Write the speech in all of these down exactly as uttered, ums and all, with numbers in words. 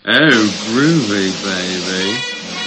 Oh, groovy, baby.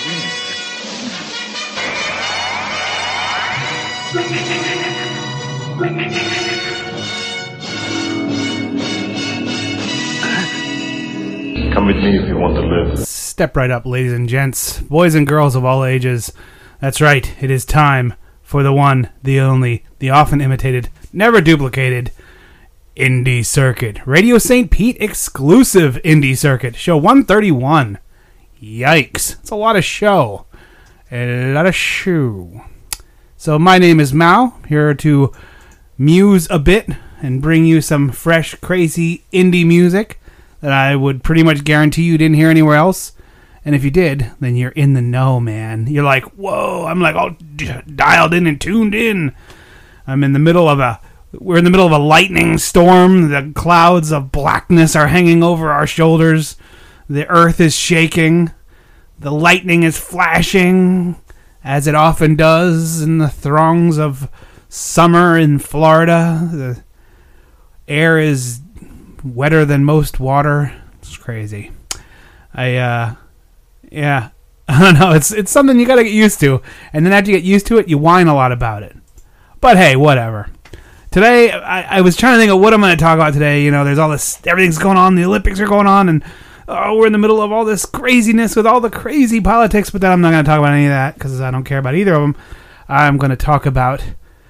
Come with me if you want to live. Step right up, ladies and gents, boys and girls of all ages. That's right, it is time for the one, the only, the often imitated, never duplicated Indie Circuit. Radio Saint Pete exclusive Indie Circuit. Show one thirty-one. Yikes. It's a lot of show. A lot of shoe. So my name is Mao, here to muse a bit and bring you some fresh, crazy indie music that I would pretty much guarantee you didn't hear anywhere else. And if you did, then you're in the know, man. You're like, whoa, I'm like all d- dialed in and tuned in. I'm in the middle of a, we're in the middle of a lightning storm. The clouds of blackness are hanging over our shoulders. The earth is shaking. The lightning is flashing, as it often does in the throngs of summer in Florida. The air is wetter than most water. It's crazy. I, uh, yeah. I don't know. It's it's something you gotta get used to. And then after you get used to it, you whine a lot about it. But hey, whatever. Today, I, I was trying to think of what I'm going to talk about today. You know, there's all this, everything's going on. The Olympics are going on, and oh, we're in the middle of all this craziness with all the crazy politics. But then I'm not going to talk about any of that because I don't care about either of them. I'm going to talk about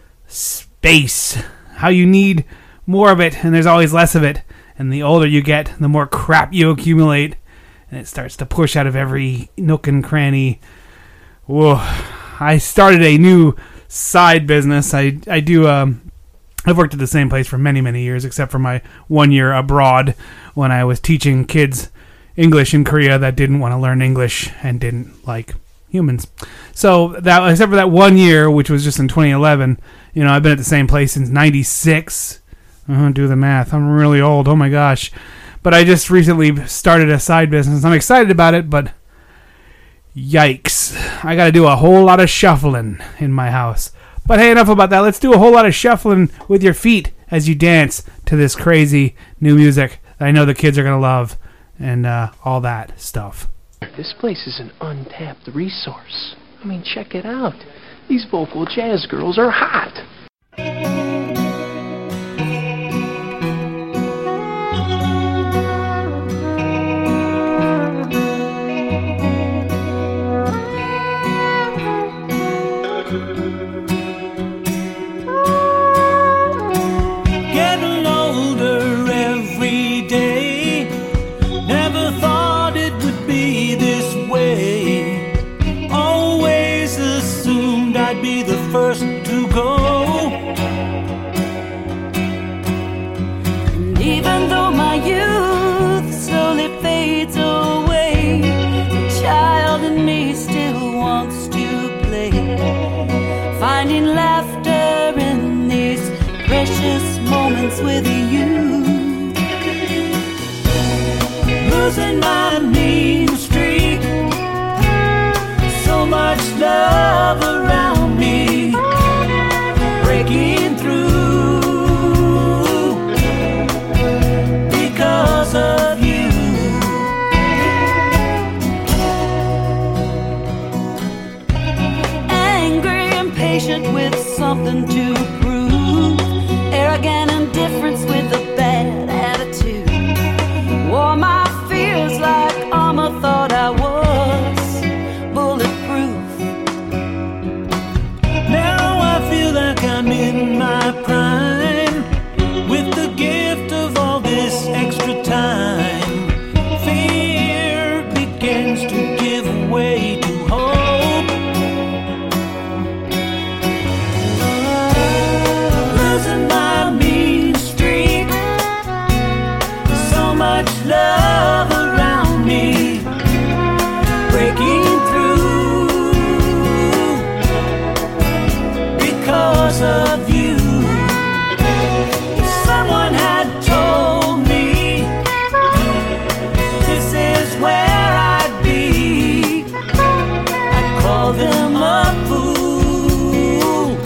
space. How you need more of it, and there's always less of it. And the older you get, the more crap you accumulate. And it starts to push out of every nook and cranny. Whoa. I started a new side business. I, I do... Um, I've worked at the same place for many, many years, except for my one year abroad when I was teaching kids English in Korea that didn't want to learn English and didn't like humans. So that, except for that one year, which was just in twenty eleven, you know, I've been at the same place since ninety-six. Uh, do the math. I'm really old. Oh my gosh. But I just recently started a side business. I'm excited about it, but yikes. I got to do a whole lot of shuffling in my house. But hey, enough about that. Let's do a whole lot of shuffling with your feet as you dance to this crazy new music that I know the kids are going to love and uh, all that stuff. This place is an untapped resource. I mean, check it out. These vocal jazz girls are hot. With you, losing my mean streak, so much love around me, breaking through because of you. Angry, impatient with something to prove, arrogant indifference with a bad attitude. Wore my fears like armor, thought I was bulletproof. Now I feel like I'm in my prime, with the gift of all this extra time. Fear begins to give way to hope. Losing my mean streak, so much love around me, breaking through because of you. If someone had told me this is where I'd be, I'd call them a fool.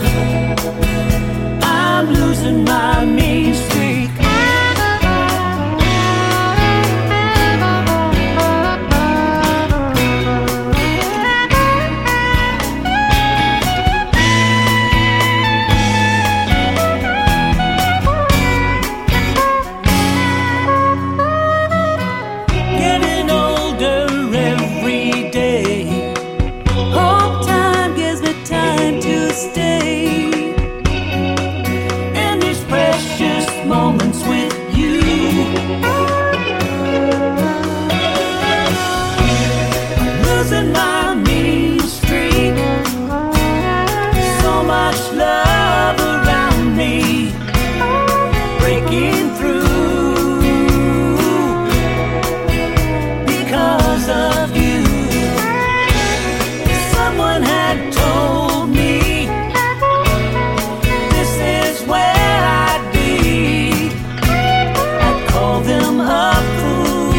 I'm losing my mean streak. losing my mean streak. So much love around me, breaking through because of you. Someone had told me this is where I'd be. I'd call them a fool.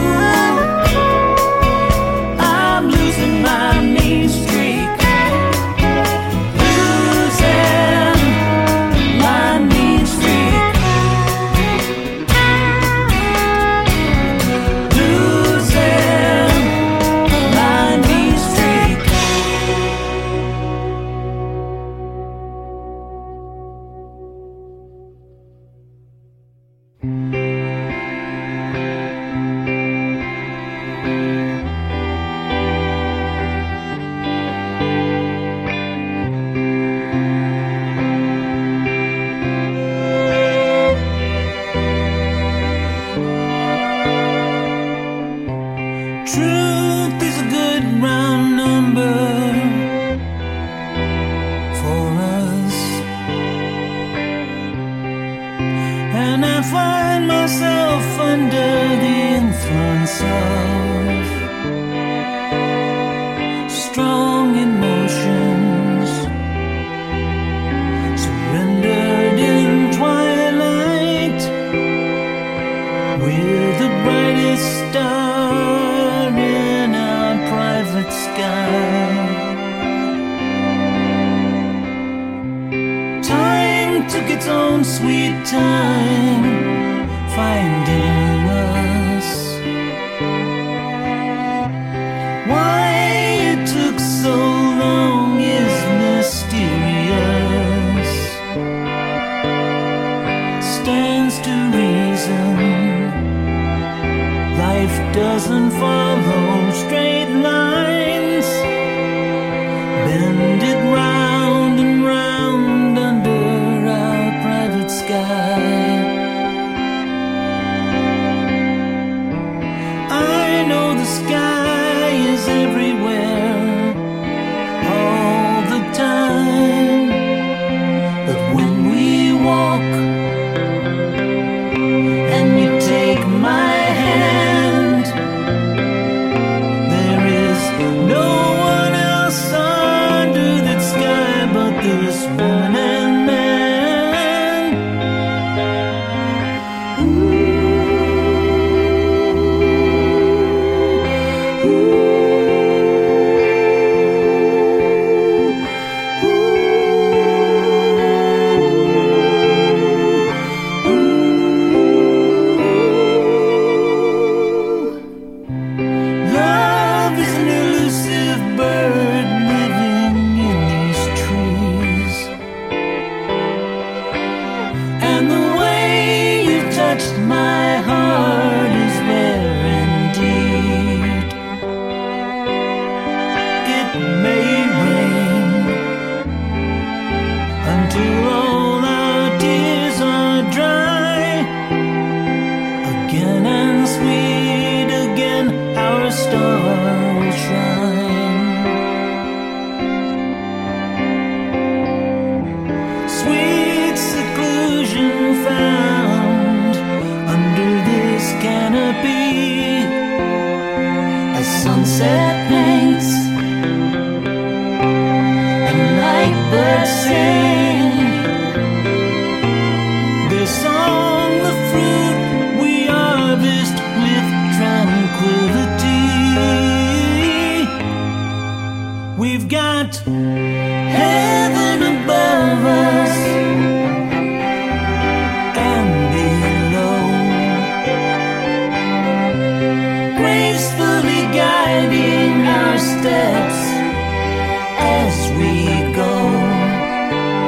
I'm losing my mean streak. Losing my mean streak. Losing my mean streak. Truth is a good round number for us, and I find myself under the influence of strong emotions, surrendered in twilight with the brightest star in our private sky. Time took its own sweet time finding us. Why it took so long is mysterious. Stands to reason, life doesn't follow straight lines. Bend it round and round under our private sky. I know the sky is everywhere all the time, but when we walk and you take my hand, there is no one else under that sky but this woman and man. Love is an elusive bird living in these trees, and the way you touched my heart is rare indeed. It may rain until all our tears are dry. Again and sweet again, our star will shine. Sweet seclusion found under this canopy, as sunset paints and night birds sing their song, the fruit we harvest with tranquility. We've got heaven above us and below, gracefully guiding our steps as we go.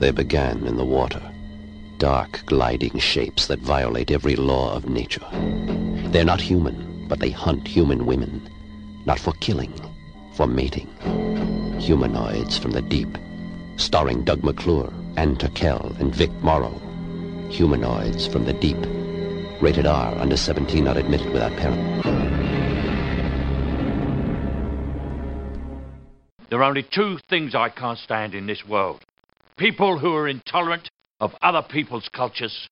They began in the water. Dark, gliding shapes that violate every law of nature. They're not human, but they hunt human women. Not for killing, for mating. Humanoids from the deep. Starring Doug McClure, Ann Turkel, and Vic Morrow. Humanoids from the deep. Rated R, under seventeen, not admitted without parent. There are only two things I can't stand in this world. People who are intolerant of other people's cultures,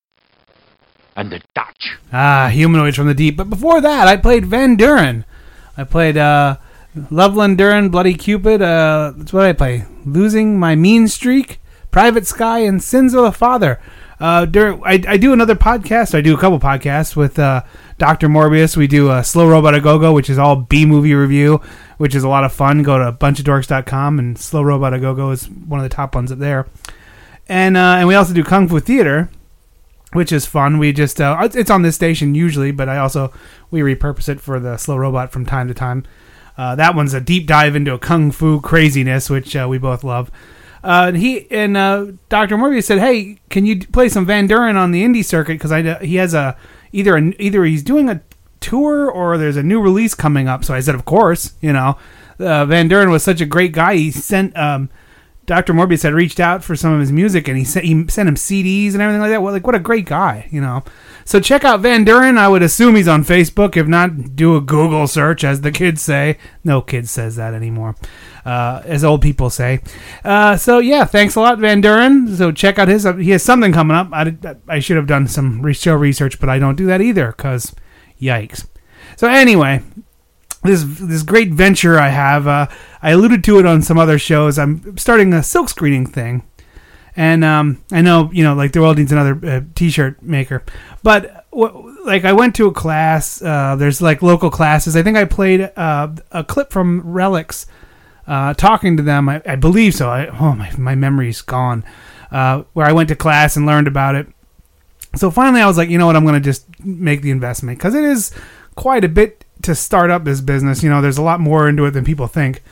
and the Dutch. Ah, Humanoids from the Deep. But before that, I played Van Duren. I played uh, Loveland Duren, Bloody Cupid. Uh, that's what I play. Losing My Mean Streak, Private Sky, and Sins of the Father. Uh, during, I, I do another podcast. I do a couple podcasts with uh, Doctor Morbius. We do uh, Slow Robot A Go-Go, which is all B-movie review, which is a lot of fun. Go to bunch of dorks dot com, and Slow Robot A Go-Go is one of the top ones up there. And uh, and we also do Kung Fu Theater, which is fun. We just uh, it's on this station usually, but I also we repurpose it for the Slow Robot from time to time. Uh, that one's a deep dive into a kung fu craziness, which uh, we both love. Uh, and he and uh, Doctor Morbius said, "Hey, can you play some Van Duren on the indie circuit? Because I he has a either a, either he's doing a tour or there's a new release coming up." So I said, "Of course, you know." Uh, Van Duren was such a great guy. He sent. Um, Doctor Morbius had reached out for some of his music, and he sent he sent him C Ds and everything like that. Well, like what a great guy, you know. So check out Van Duren. I would assume he's on Facebook. If not, do a Google search, as the kids say. No kid says that anymore, uh, as old people say. Uh, so yeah, thanks a lot, Van Duren. So check out his. Uh, he has something coming up. I, I should have done some show research, but I don't do that either, because yikes. So anyway. This this great venture I have, uh, I alluded to it on some other shows. I'm starting a silk screening thing, and um, I know you know like the world needs another uh, T-shirt maker. But w- like I went to a class. Uh, there's like local classes. I think I played uh, a clip from Relics, uh, talking to them. I, I believe so. I, oh my my memory's gone. Uh, where I went to class and learned about it. So finally, I was like, you know what? I'm going to just make the investment, because it is quite a bit to start up this business. You know, there's a lot more into it than people think.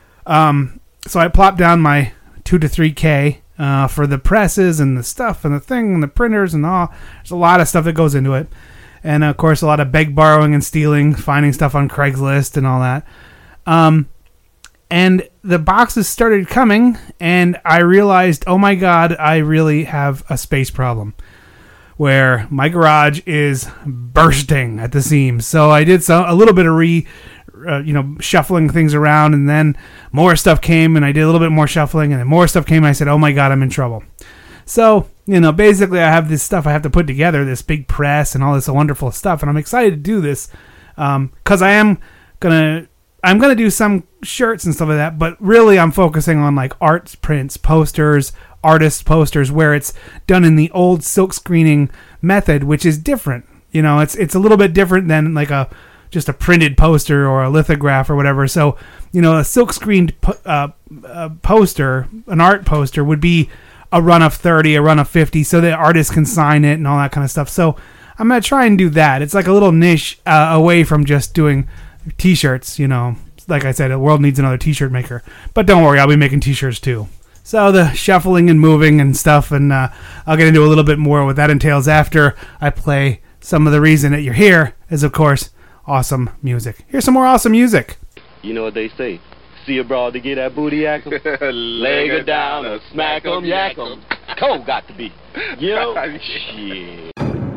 Um, so I plopped down my two to three K uh, for the presses and the stuff and the thing and the printers and all. There's a lot of stuff that goes into it. And of course, a lot of beg, borrowing, and stealing, finding stuff on Craigslist and all that. Um, and the boxes started coming, and I realized, oh my God, I really have a space problem, where my garage is bursting at the seams. So I did some, a little bit of re, uh, you know, shuffling things around, and then more stuff came, and I did a little bit more shuffling, and then more stuff came, and I said, oh my God, I'm in trouble. So, you know, basically I have this stuff I have to put together, this big press and all this wonderful stuff, and I'm excited to do this, um, because I am going to, I'm going to do some shirts and stuff like that, but really I'm focusing on like art prints, posters, artist posters, where it's done in the old silk screening method, which is different. You know, it's it's a little bit different than like a just a printed poster or a lithograph or whatever. So, you know, a silk screened po- uh, uh, poster, an art poster, would be a run of thirty, a run of fifty, so the artist can sign it and all that kind of stuff. So I'm going to try and do that. It's like a little niche uh, away from just doing T-shirts, you know. Like I said, the world needs another T-shirt maker. But don't worry, I'll be making T-shirts too. So the shuffling and moving and stuff, and uh, I'll get into a little bit more what that entails after I play some of the reason that you're here is, of course, awesome music. Here's some more awesome music. You know what they say. See a broad to get that booty yak 'em. Leg her down or smack 'em, yak 'em. Cole got to be. Yo, shit.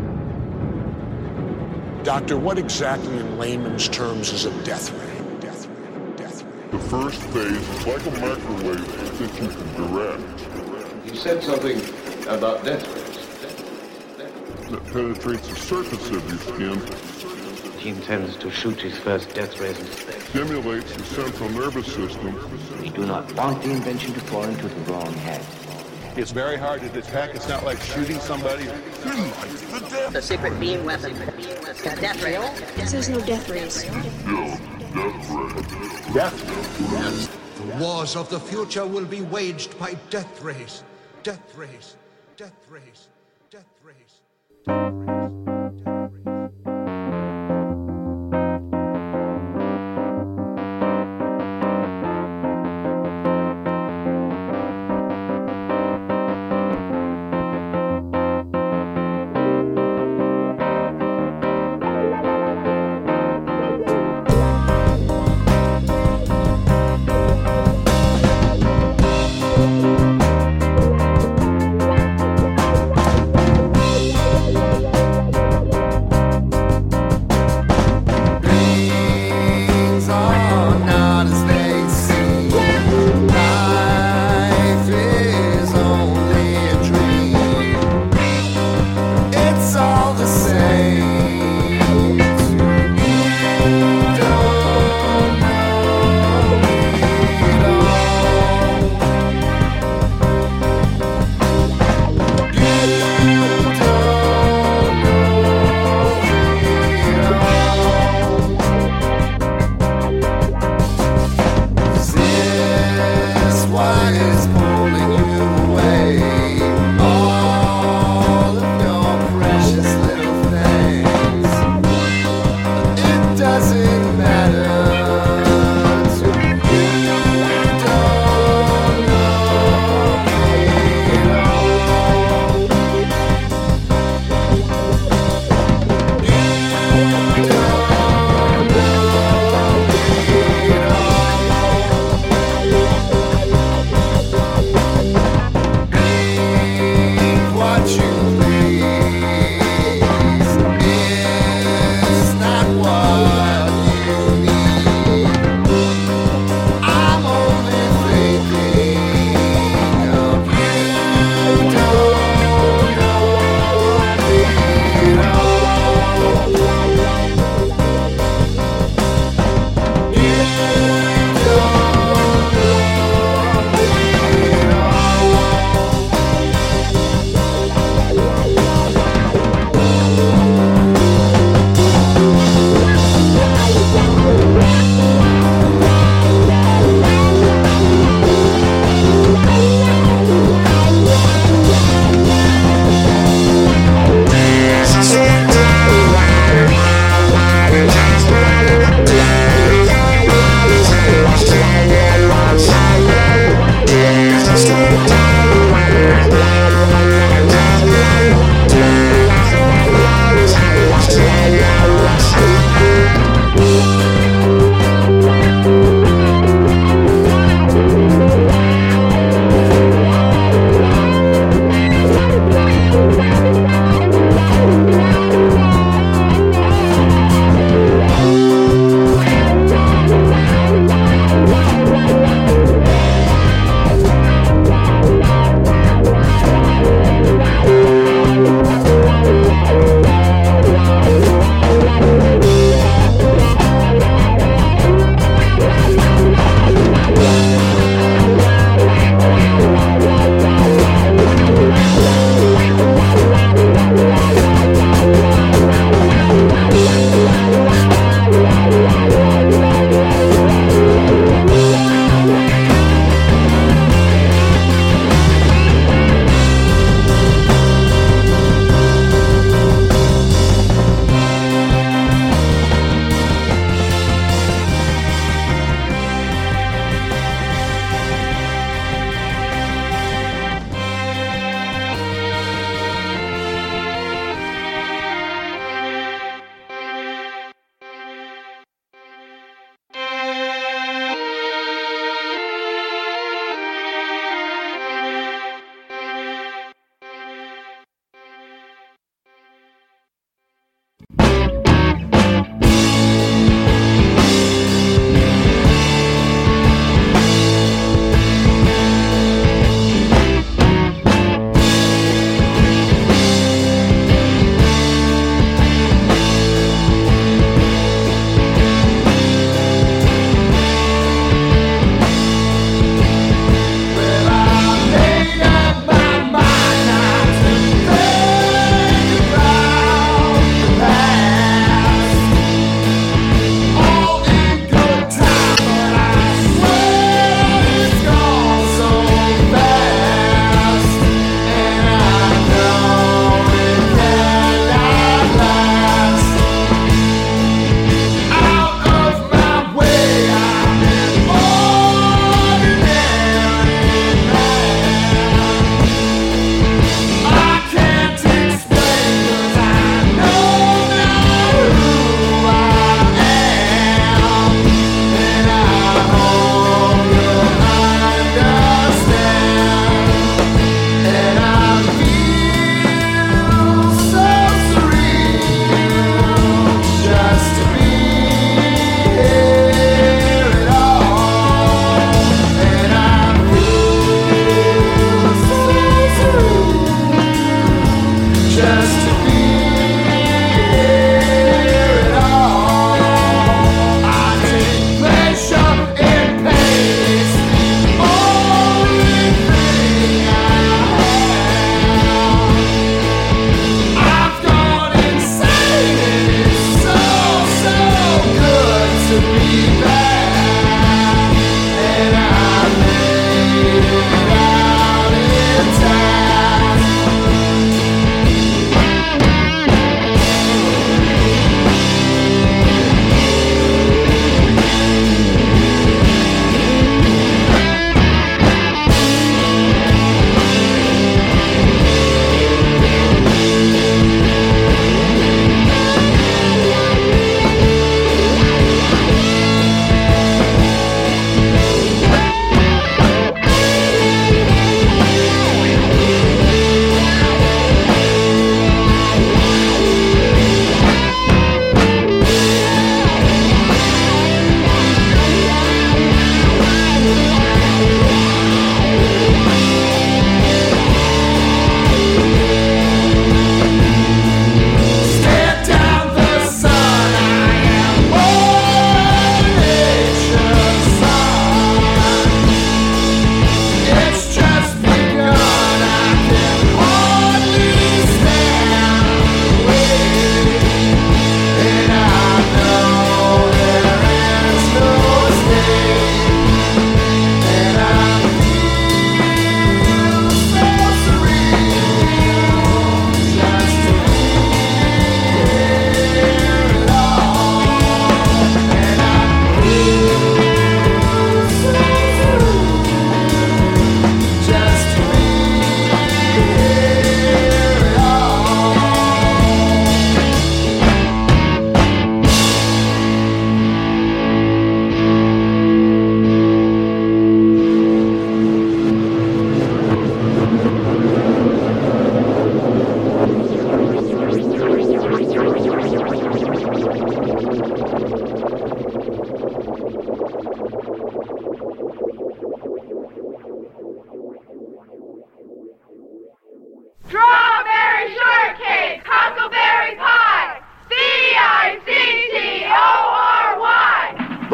Doctor, what exactly in layman's terms is a death ray? Death ray, death ray. The first phase is like a microwave that you can direct. You said something about death rays. That penetrates the surface of your skin. He intends to shoot his first death rays in space. Stimulates the central nervous system. We do not want the invention to fall into the wrong hands. It's very hard to detect. It's not like shooting somebody. The secret beam weapon. Death ray. There's no death rays. No, death ray. Death rays. The wars of the future will be waged by death rays. Death rays. Death rays. Death rays.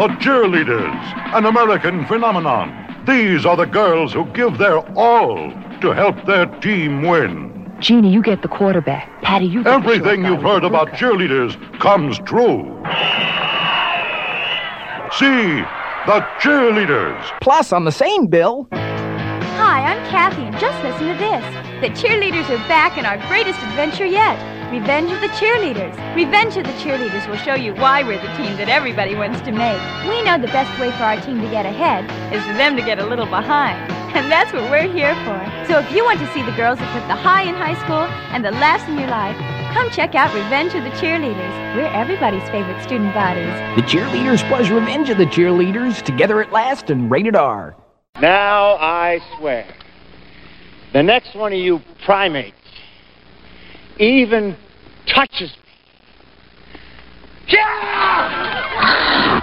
The cheerleaders, an American phenomenon. These are the girls who give their all to help their team win. Jeannie, you get the quarterback. Patty, you get Everything you've heard about cheerleaders comes true. See the cheerleaders. Plus, on the same bill. Hi, I'm Kathy, and just listen to this. The cheerleaders are back in our greatest adventure yet. Revenge of the Cheerleaders. Revenge of the Cheerleaders will show you why we're the team that everybody wants to make. We know the best way for our team to get ahead is for them to get a little behind. And that's what we're here for. So if you want to see the girls that put the high in high school and the laughs in your life, come check out Revenge of the Cheerleaders. We're everybody's favorite student bodies. The Cheerleaders plus Revenge of the Cheerleaders, together at last and rated R. Now I swear, the next one of you primates even touches me. Yeah!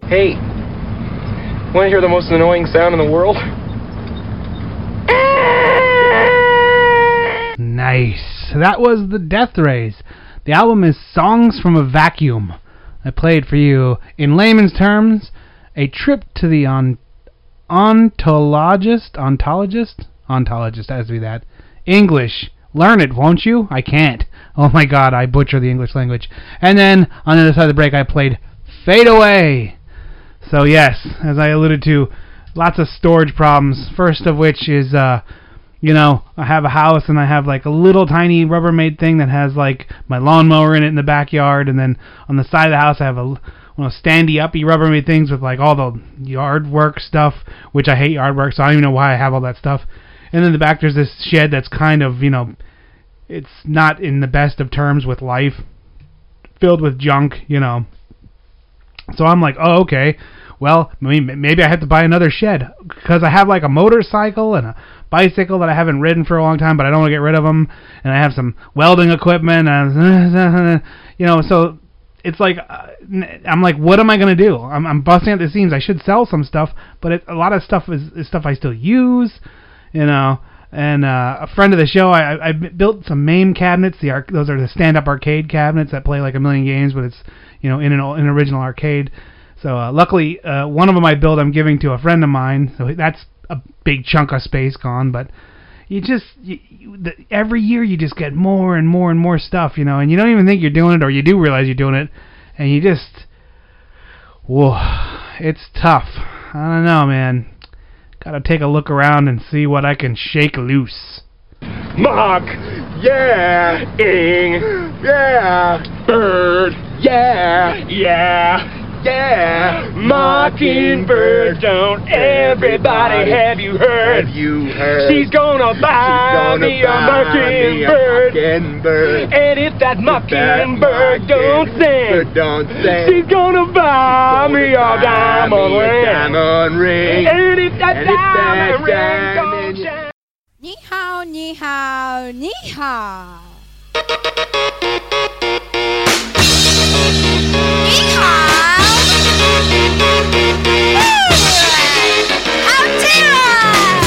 Hey, want to hear the most annoying sound in the world? Nice. That was the Death Rays. The album is Songs from a Vacuum. I played for you, in layman's terms, a trip to the on- ontologist, ontologist? Ontologist, has to be that. English. Learn it, won't you? I can't. Oh my god, I butcher the English language. And then, on the other side of the break, I played Fade Away. So yes, as I alluded to, lots of storage problems. First of which is, uh, you know, I have a house and I have like a little tiny Rubbermaid thing that has like my lawnmower in it in the backyard, and then on the side of the house I have a one of those standy uppy Rubbermaid things with like all the yard work stuff, which I hate yard work, so I don't even know why I have all that stuff. And then in the back there's this shed that's kind of, you know, it's not in the best of terms with life, filled with junk, you know. So I'm like, oh, okay, well, maybe I have to buy another shed, because I have like a motorcycle and a bicycle that I haven't ridden for a long time, but I don't want to get rid of them, and I have some welding equipment, and, you know, so it's like, uh, I'm like, what am I going to do? I'm, I'm busting at the seams. I should sell some stuff, but it, a lot of stuff is, is stuff I still use, you know. And uh, a friend of the show, I, I built some MAME cabinets. The arc, those are the stand-up arcade cabinets that play like a million games, but it's, you know, in an, in an original arcade. So uh, luckily, uh, one of them I built, I'm giving to a friend of mine. So that's a big chunk of space gone. But you just you, you, the, every year you just get more and more and more stuff, you know, and you don't even think you're doing it, or you do realize you're doing it, and you just, whoa, it's tough. I don't know, man. Gotta take a look around and see what I can shake loose. Mark, yeah, ing, yeah, bird, yeah, yeah, yeah, mockingbird, don't everybody have you heard? Have you heard? She's gonna buy She's gonna me buy a mockingbird, me a mockingbird. And if that mockingbird that don't sing, don't sing, she's gonna buy me a diamond ring. diamond ring. And if that And if diamond that ring diamond don't shine. 你好，你好，你好。你好。好听啊！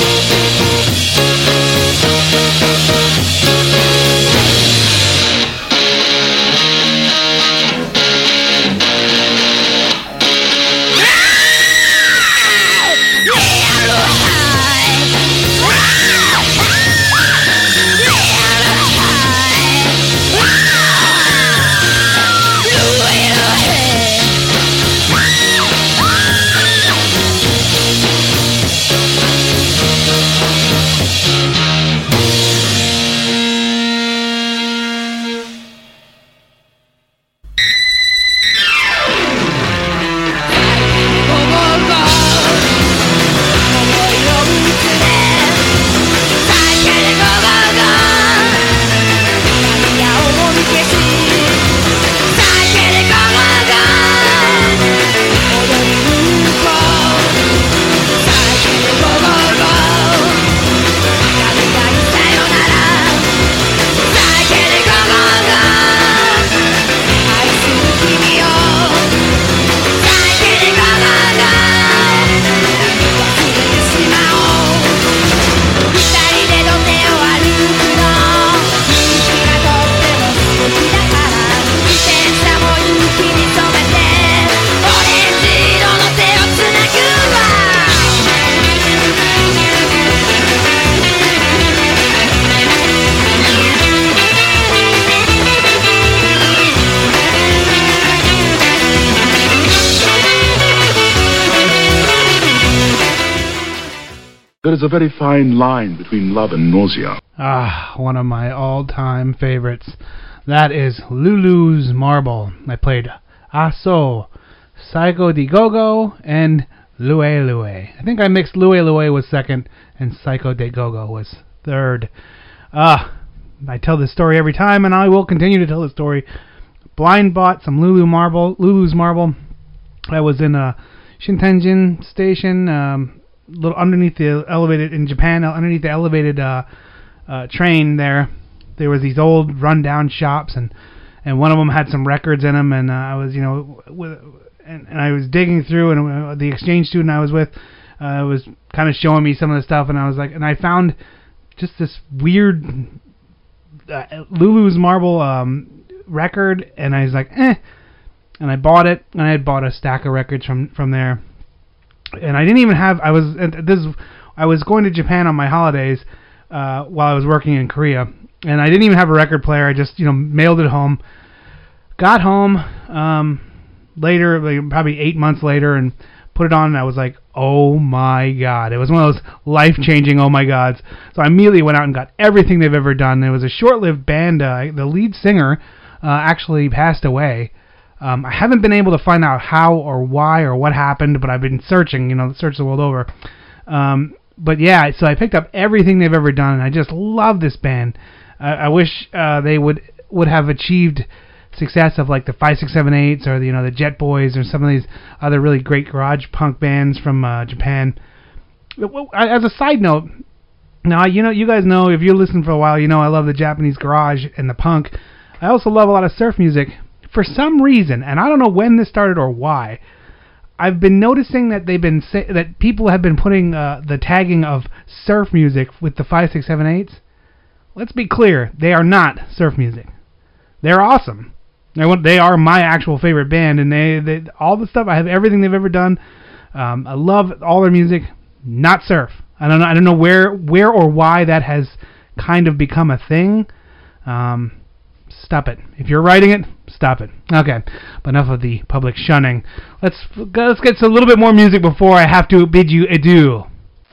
There is a very fine line between love and nausea. Ah, one of my all-time favorites. That is Lulu's Marble. I played Aso, Psycho de Go-Go, and Lue Lue. I think I mixed Lue Lue was second, and Psycho de Go-Go was third. Ah, I tell this story every time, and I will continue to tell the story. Blind bought some Lulu Marble, Lulu's Marble. I was in a Shintenjin station, um, little underneath the elevated in Japan, underneath the elevated uh, uh, train there. There was these old rundown shops, and, and one of them had some records in them, and uh, I was, you know, with, and, and I was digging through, and uh, the exchange student I was with uh, was kind of showing me some of the stuff, and I was like, and I found just this weird uh, Lulu's Marble um, record, and I was like, eh, and I bought it, and I had bought a stack of records from, from there. And I didn't even have. I was this. I was going to Japan on my holidays uh, while I was working in Korea, and I didn't even have a record player. I just, you know, mailed it home. Got home um, later, like probably eight months later, and put it on. And I was like, "Oh my God!" It was one of those life-changing "oh my gods." So I immediately went out and got everything they've ever done. It was a short-lived band. Uh, the lead singer uh, actually passed away. Um, I haven't been able to find out how or why or what happened, but I've been searching, you know, search the world over. Um, but yeah, so I picked up everything they've ever done, and I just love this band. Uh, I wish uh, they would would have achieved success of like the five six seven eights or the, you know, the Jet Boys or some of these other really great garage punk bands from uh, Japan. As a side note, now you know, you guys know, if you're listening for a while, you know I love the Japanese garage and the punk. I also love a lot of surf music. For some reason, and I don't know when this started or why, I've been noticing that they've been say, that people have been putting uh, the tagging of surf music with the five six seven eights. Let's be clear, they are not surf music. They're awesome. They're, they are my actual favorite band, and they, they all the stuff I have, everything they've ever done. Um, I love all their music. Not surf. I don't know. I don't know where where or why that has kind of become a thing. Um, Stop it. If you're writing it, stop it. Okay, but enough of the public shunning. Let's let's get to a little bit more music before I have to bid you adieu.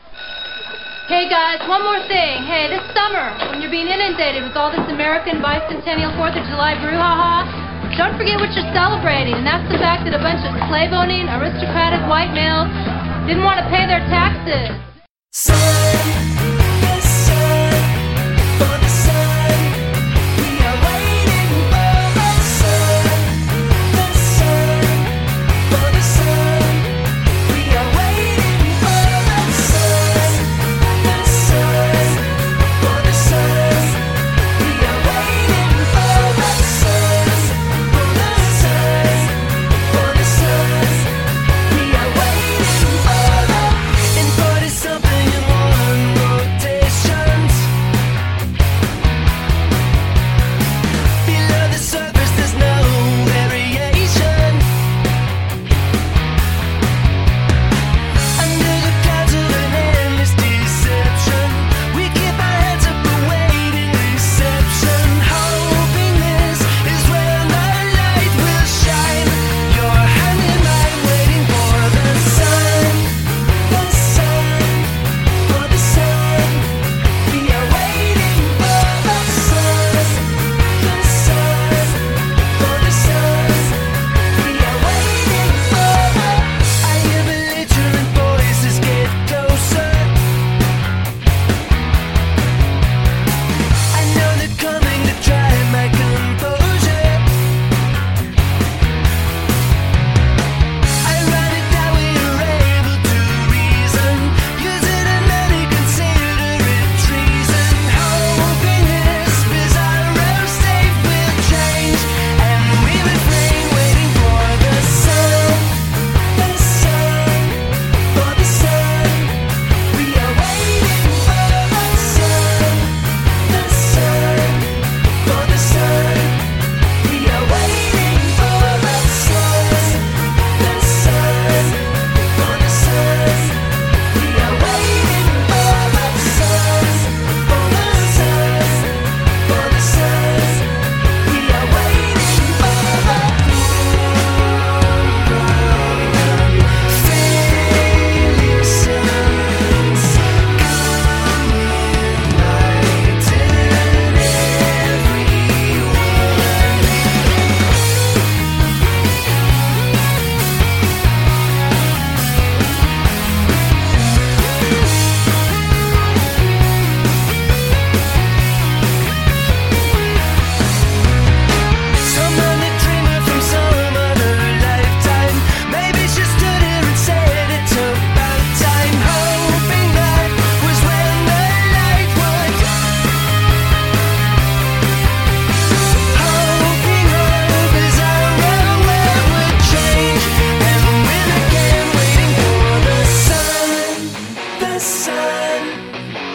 Hey guys, one more thing. Hey, this summer, when you're being inundated with all this American bicentennial fourth of July brouhaha, don't forget what you're celebrating, and that's the fact that a bunch of slave-owning, aristocratic white males didn't want to pay their taxes. And forty something and one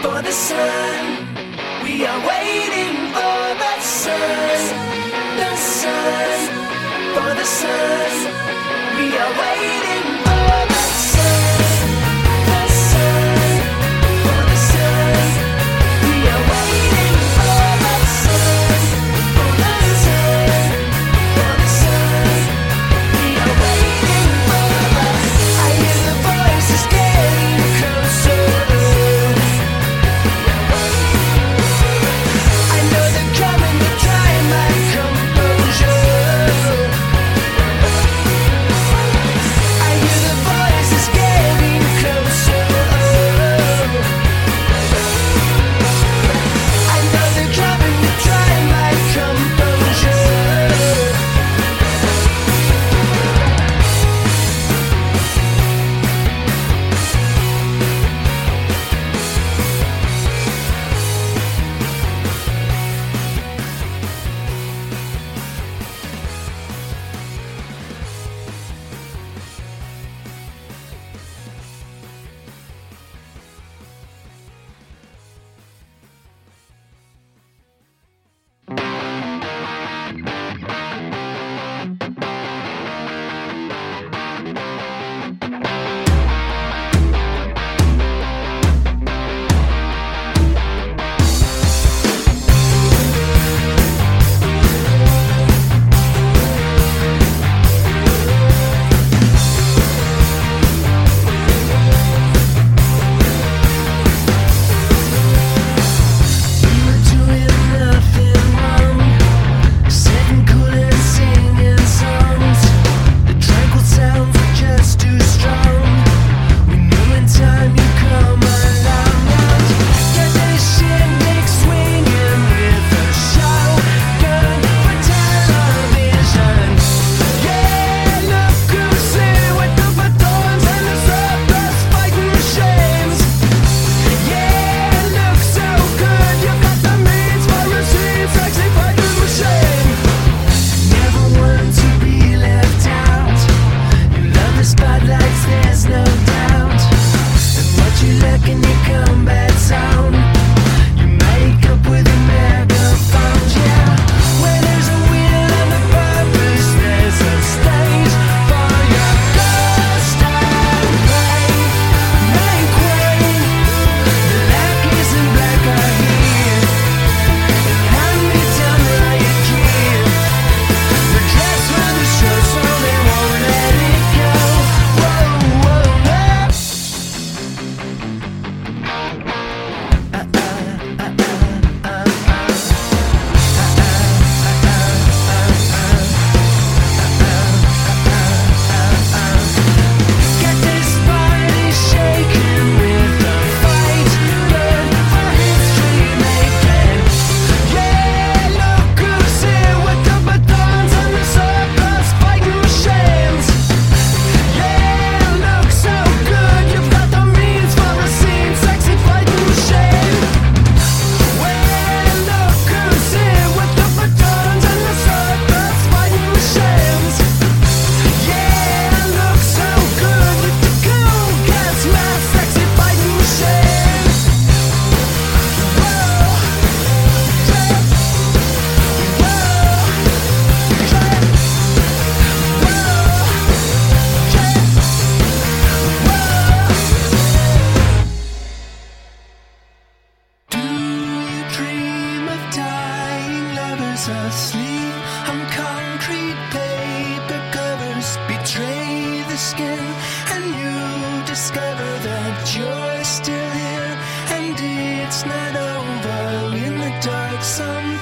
for the sun. We are waiting for the sun. The sun, for the sun. We are waiting for the sun. The sun, for the sun. We are waiting for the sun. For the sun, for the sun. We are waiting for the sun. I hear the voices getting closer. I know they're coming to try my composure. I hear the voices getting closer. I know they're coming to try my composure. Asleep on concrete paper covers, betray the skin, and you discover that you're still here, and it's not over in the dark. Some